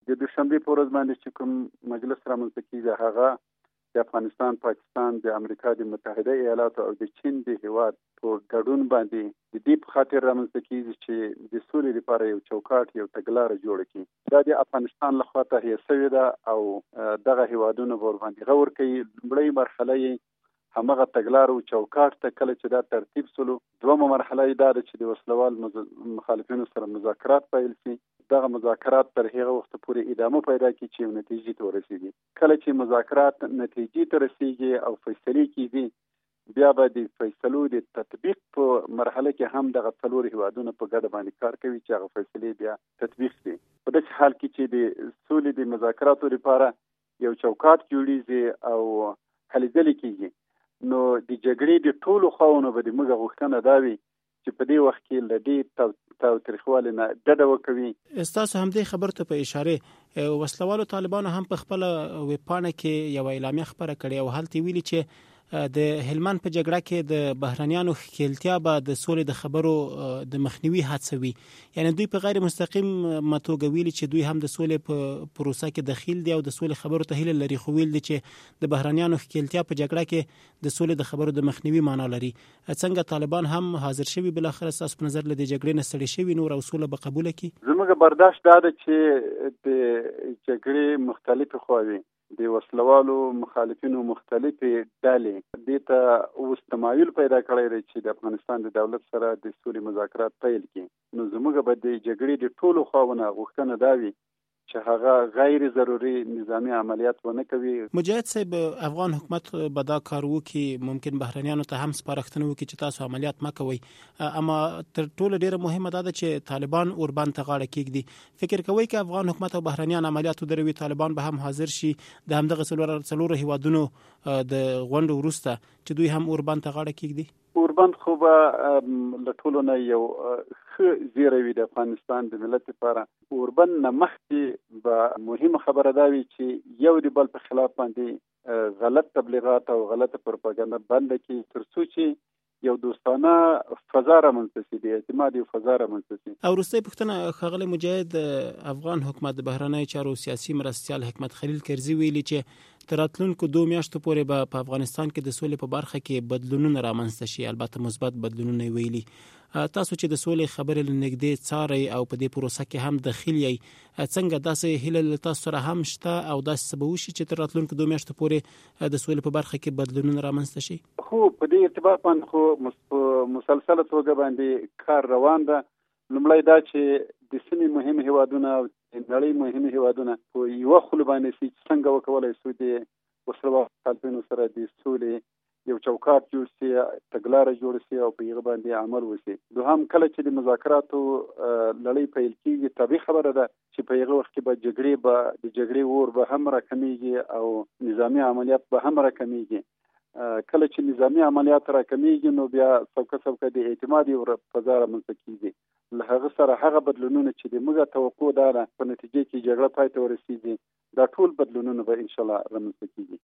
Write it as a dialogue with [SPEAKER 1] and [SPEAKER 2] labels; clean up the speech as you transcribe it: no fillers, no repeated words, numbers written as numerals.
[SPEAKER 1] د دوشنبې په ورځ باندې چې کوم مجلس رامنځته کیږي هغه د افغانستان، پاکستان، د امریکا د متحده ایالاتو او د چین د هیواد په ګډون باندې د دې په خاطر رامنځته کیږي چې د سولې لپاره یو چوکاټ، یو تګلاره جوړه کړي. دا د افغانستان لخوا تهیه شوې ده او دغه هیوادونه ورباندې غور کوي. لومړی مرحله یې همغه تګلاره او چوکاټ ته کله چې دا ترتیب سولو، دومره مرحله یې دا ده چې د وسلوال مخالفینو سره مذاکرات پیل شي. دغه مذاکرات تر هغه وخت پورې ادامه پیدا کړي چې نتیجې ته ورسیږي. کله چې مذاکرات نتیجې ته رسیږي او فیصلې کیږي، بیا به د فیصلو د تطبیق په مرحله کې هم دغه څلور هیوادونه په ګډه باندې کار کوي چې هغه فیصلې بیا تطبیق شي. په داسې حال کې چې د سولې د مذاکراتو لپاره یو چوکاټ جوړیږي او هلې ځلې کیږي، نو د جګړې د ټولو خواونو به د موږ غوښتنه دا وي چې په دې وخت کې له دې تاوتریخوالي نه ډډه وکوي.
[SPEAKER 2] ستاسو همدې خبرو ته په اشاره وسلوالو طالبانو هم په خپل ویبپاڼه کې یو اعلامیه خبره کړې او هلته ویلي چې د هلمند په جګړه کې د بهرنیانو ښکیلتیا به د سولې د خبرو د مخنیوي هڅوي. یعنی دوی په غیر مستقیم توګه ویلي چې دوی هم د سولې په پروسه کې دخیل دي او د سولې خبرو ته هیله لري، خو ویل دي چې د بهرنیانو ښکیلتیا په جګړه کې د سولې د خبرو د مخنیوي معنا لري. څنګه طالبان هم حاضر شوي بل اخر تاسو په نظر له دې جګړې نه ستړي شوي نور او سوله به قبول کړي؟
[SPEAKER 1] زموږ برداشت دا ده چې د جګړې مختلفې خواوې د وسلوالو مخالفینو مختلفې ډلې دې ته اوس تمایل پیدا کړی دی چې د افغانستان د دولت سره د سولې مذاکرات پیل کړي. نو زموږ به د جګړې د ټولو خواونه غوښتنه دا وي چې هغه غیر ضروري نظامی عملیات ونه کوي.
[SPEAKER 2] مجاهد صاحب، افغان حکومت به دا کار وکړي، ممکن بهرنیانو ته هم سپارښتنه وکړي چې تاسو عملیات مه کوئ، اما تر ټولو ډیره مهمه دا ده چې طالبان اوربند ته غاړه کېږدي. فکر کوئ که افغان حکومت او بهرنیان عملیات ودروي، طالبان به هم حاضر شي د همدغه څلورو هیوادونو د غونډو وروسته چې دوی هم اوربند ته غاړه کېږدي؟
[SPEAKER 1] اوربند خو به له ټولو نه یو ښه زیری وي د افغانستان د ملت لپاره. اوربند نه مخکې به مهمه خبره دا وي چې یو د بل په خلاف باندې غلط تبلیغات او غلطه پروپاګاندا بنده کړي، تر څو چې یو دوستانه فضا رامنځته شي، د اعتماد یو فضا رامنځته شي.
[SPEAKER 2] او وروستۍ پوښتنه، ښاغلی مجاهد، افغان حکومت د بهرنیو چارو سیاسي مرستیال حکمت خلیل کرزي ویلي چې تر راتلونکو 2 میاشتو پورې به په افغانستان کې د سولې په برخه کې بدلونونه رامنځته شي، البته مثبت بدلونونه ویلي. تاسو چې د سولې خبرې له نږدې څارئ او په دې پروسه کې هم دخیل یې، څنګه داسې هیله له تاسو سره هم شته او داسې څه به وشي چې تر راتلونکو 2 میاشتو پورې د سولې په برخه کې بدلونونه رامنځته شي؟
[SPEAKER 1] خو په دې ارتباط باندې خو مسلسله توګه باندې کار روان ده. لومړی دا چې د سیمې مهم هیوادونه او د نړۍ مهم هیوادونه په یوه خلو باندې شي چې څنګه وکولای شو د وسلوالو مخالفینو سره د سولې یو چوکاټ جوړ شي، تګلاره جوړ شي او په هغه باندې عمل وشي. دوهم، کله چې د مذاکراتو لړۍ پیل کېږي، طبیعي خبره ده چې په هغه وخت کې به د جګړې اور به هم راکمیږي او نظامي عملیات به هم راکمیږي. کله چې نظامی عملیات راکمیږي، نو بیا څوکه د اعتماد یو فضا رامنځته کېږي. له هغه سره هغه بدلونونه چې د موږ توقع ده په نتیجه کې جګړه پای ته ورسیږي، دا ټول بدلونونه به انشاءالله رامنځته کېږي.